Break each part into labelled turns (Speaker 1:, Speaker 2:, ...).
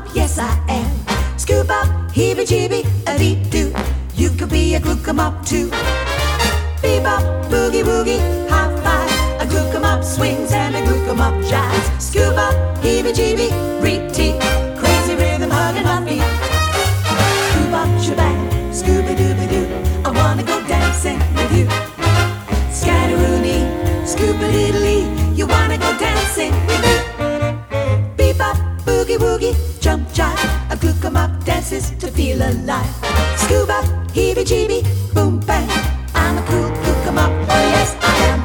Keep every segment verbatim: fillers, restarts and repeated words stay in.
Speaker 1: yes I am. Scuba, heebie-jeebie, a dee doo. You could be a glucom-up too. Bebop, boogie-woogie, high five. A glucom-up swings and a glucom-up jives. Scuba, heebie-jeebie, re-tee. Crazy rhythm hugging my feet. Bebop, shebang, scooby-dooby-doo. I wanna go dancing with you. Scatteroony, scoop-a-diddly. You wanna go dancing with me. Bebop, boogie-woogie, jump jive. A glucom-up dances to feel alive. Scuba, heebie-jeebie, boom bang. I'm a cool glucom-up, oh yes I am.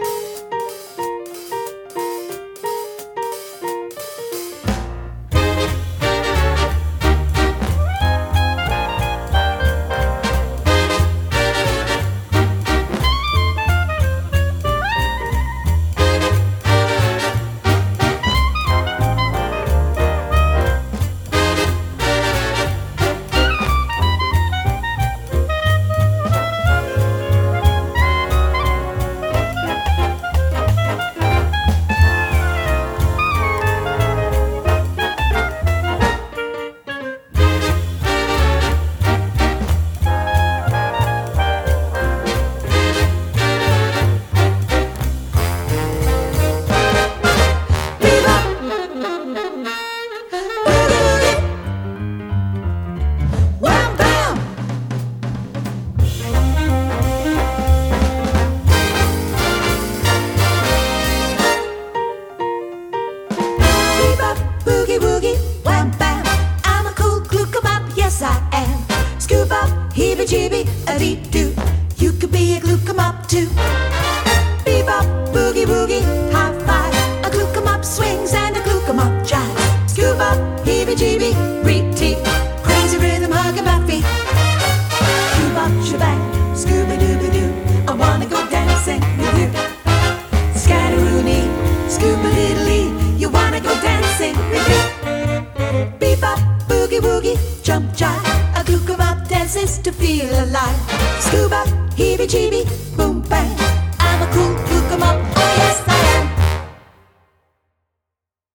Speaker 1: Boogie-woogie, wham bam. I'm a cool glucom-up, yes I am. Scuba, heebie-jeebie, a dee doo. You could be a glucom-up too. Bebop, boogie-woogie, high five. A glucom-up swings and a glucom-up jives. Scuba, heebie-jeebie, re-tee. Crazy rhythm hugging my feet. Bebop, shebang, scooby-dooby-doo. I wanna go dancing with you. Scatteroony, scoop-a-diddly. You wanna go dancing with me. Bebop, boogie-woogie, jump jive. A glucom-up dances to feel alive. Scuba, heebie-jeebie,